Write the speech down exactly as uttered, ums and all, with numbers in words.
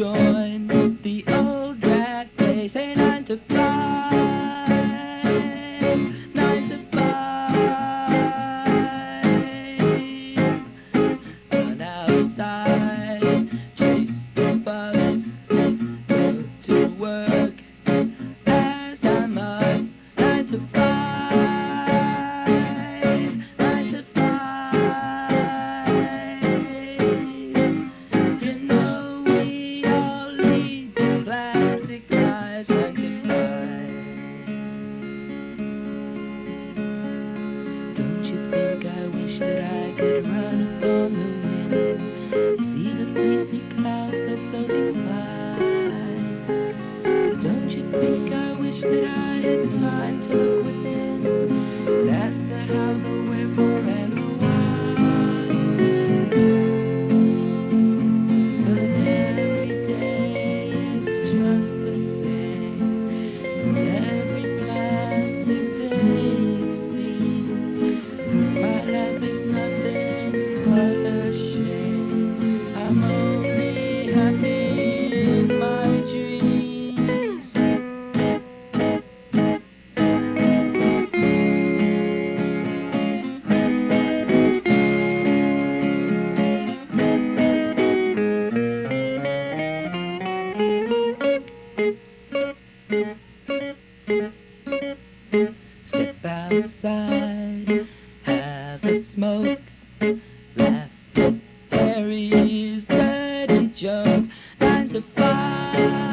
join the old rat race. Hey, nine to five, nine to five. Run outside, chase the bus, go to work as I must. Nine to five, nine to five. You know we all lead plastic lives. Nine to five. Don't you think I wish that I could run upon the wind, see the fleecy clouds go floating by? Don't you think I wish that I had time to look within and ask her how, the wherefore, and the why? But every day is just the same, and every plastic day it seems my life is nothing but a shame. I'm only happy in my dreams. Step outside, have a smoke, laugh at Harry's dirty jokes. Nine to five.